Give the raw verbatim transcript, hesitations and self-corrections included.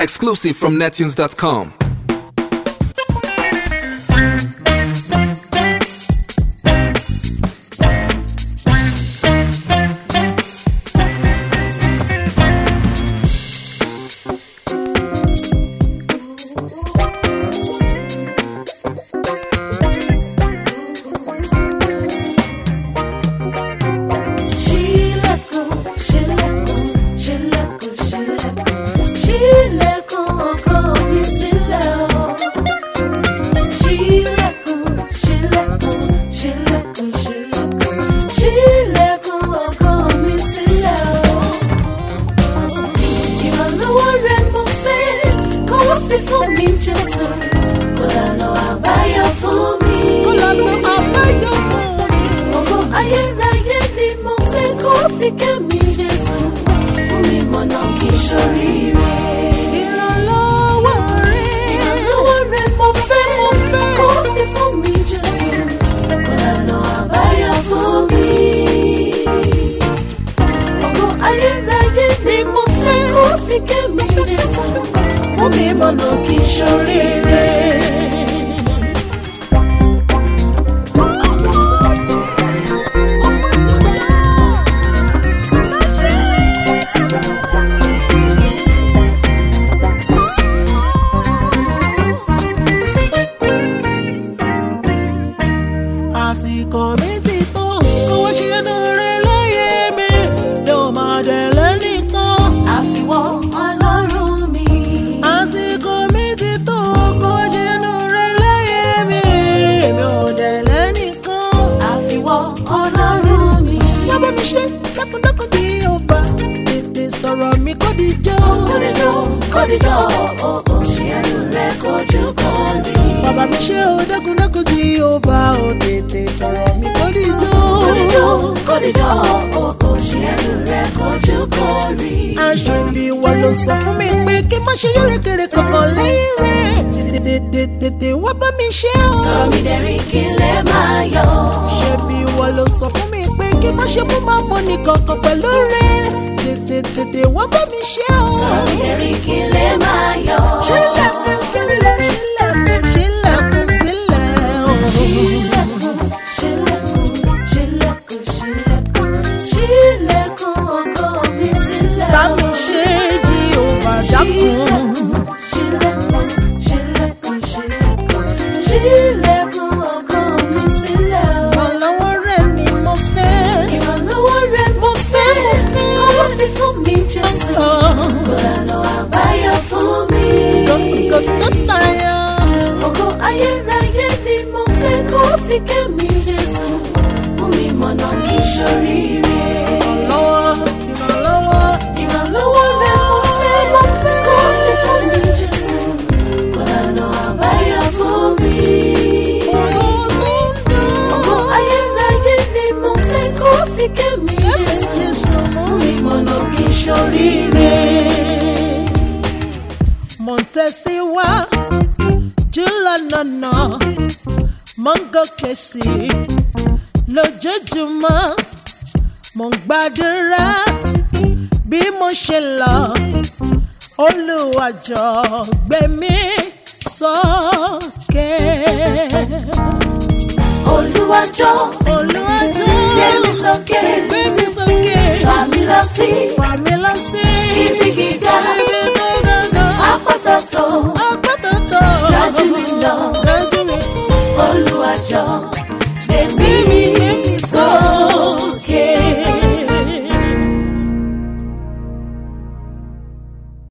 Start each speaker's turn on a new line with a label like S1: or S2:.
S1: Exclusive from nettunes dot com.
S2: Baba mi ṣe o dákun dákun Jehovah o tètè sọ̀rọ̀ mi kó dìjọ́.
S3: Kódìjọ́ kódìjọ́ o kò ṣe ẹnu rẹ̀ kojú kó rí.
S2: Aṣèbí wa ló sọ fún mi pé kí n má ṣe yọ̀rẹ̀kẹ̀rẹ̀ kankan lẹ́yìn rẹ̀. Tètè tètè wá bá mi ṣe o.
S3: Sọ mi dẹ̀rín kí n lè máa yọ̀.
S2: Ṣèbí wa ló sọ fún mi pé kí n má ṣe mú máa mọ nìkan kan pẹ̀lú rẹ̀. Tètè tètè wá bá mi ṣe o.
S3: Sọ mi dẹ̀rín kí n lè máa yọ̀.
S2: Ṣílẹ̀kùn sílẹ̀ ṣílẹ̀kùn ṣílẹ̀kùn sílẹ̀ o.
S3: Ṣílẹ̀kùn ṣílẹ̀kùn ṣílẹ̀kùn ṣílẹ̀kùn ṣílẹ̀kùn ògo mi sílẹ̀.
S2: Bá mi ṣe Jehovah dákun.
S3: Ṣílẹ̀kùn ṣílẹ̀kùn ṣílẹ̀kùn ṣílẹ̀kùn ògo mi sílẹ̀.
S2: Ìrànlọ́wọ́ rẹ̀ ni mo fẹ́.
S3: Ìrànlọ́wọ́ rẹ̀ mo fẹ́. Kó fi fún mi Jésù. Kó lànà àbáyọ fún mi.
S2: Gògògò tayọ.
S3: Ògo ayérayé ni mo fẹ́. Kó fi kẹ́ mi Jésù. Mú mi mọ̀nà kí n ṣoríire.
S2: Ìrànlọ́wọ́ ìrànlọ́wọ́
S3: Ìrànlọ́wọ́ rẹ̀ mo fẹ́. Mo fẹ́. Kó fi fún mi Jésù. Kó lànà àbáyọ fún mi. Ògo ayérayé ni mo fẹ́. Kó fi kẹ́ mi Jésù. Mú mi mọ̀nà kí n ṣoríire.
S2: mo ń tẹ̀síwájú lọ́nà mo ń gòkè sí lójoojúmọ́ mo ń gbàdúrà bí mo ṣe lọ Olúwa jọ̀ọ́ gbé mi sókè.
S3: Olúwa jọ̀ọ́
S2: Olúwa jọ̀ọ́
S3: gbé mi sókè.
S2: gbé mi sókè.
S3: Fà mí lọ sí
S2: fà mí lọ sí
S3: ibi gíga.
S2: ibi tó gàgà.
S3: Àpáta tó
S2: Àpáta tó
S3: dájú mi lọ.
S2: dájú mi.
S3: Olúwa jọ̀ọ́